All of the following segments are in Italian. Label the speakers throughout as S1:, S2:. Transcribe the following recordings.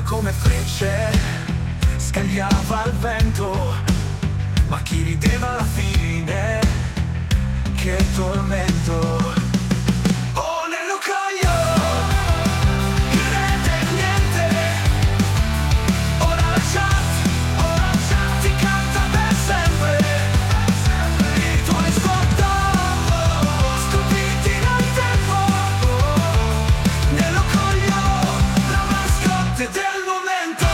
S1: come frecce scagliava al vento, ma chi rideva alla fine, che tormento. Oh, nello caio, il re del niente. Ora la chat ti canta per sempre. I tuoi sfottò, stupiti nel tempo. Nello coglio, la mascotte del momento.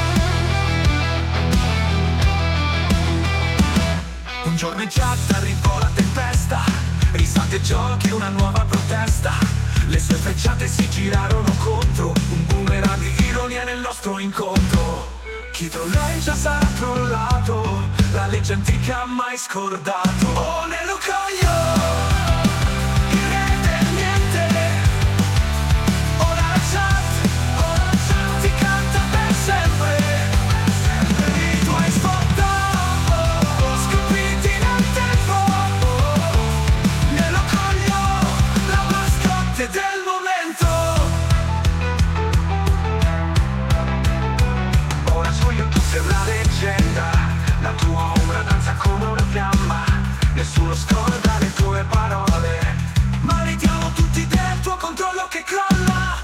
S1: Un giorno in chat arrivò la tempesta, risate e giochi, una nuova protesta. Le sue frecciate si girarono contro, un boomerang di ironia nel nostro incontro. Chi trolleggia sarà trollato, la legge antica mai scordato. Oh, nello coglio, il re del niente. Ora la chat ti canta per sempre. I tuoi sfottò, scolpiti nel tempo. Nello coglio, la mascotte del momento. Ora su YouTube sei una leggenda, la tua ombra danza come una fiamma. Nessuno scorda le tue parole, ma ridiamo tutti del tuo controllo che crolla.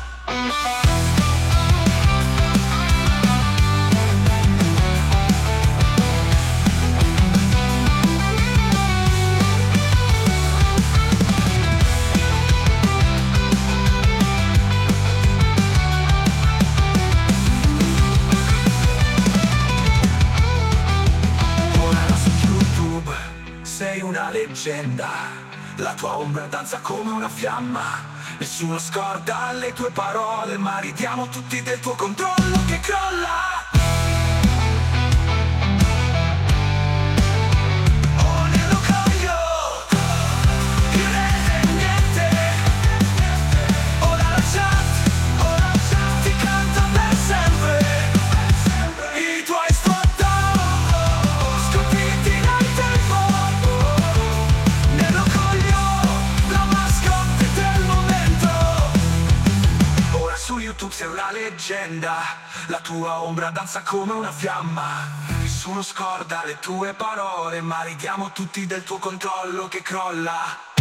S1: Ora su YouTube sei una leggenda, la tua ombra danza come una fiamma. Nessuno scorda le tue parole, ma ridiamo tutti del tuo controllo che crolla. Oh, nello coglio, il re del niente. Ora la chat ti canta per sempre. I tuoi sfottò, scolpiti nel tempo. Nello coglio, la mascotte del momento. Ora su YouTube sei una leggenda, la tua ombra danza come una fiamma. Nessuno scorda le tue parole, ma ridiamo tutti del tuo controllo che crolla.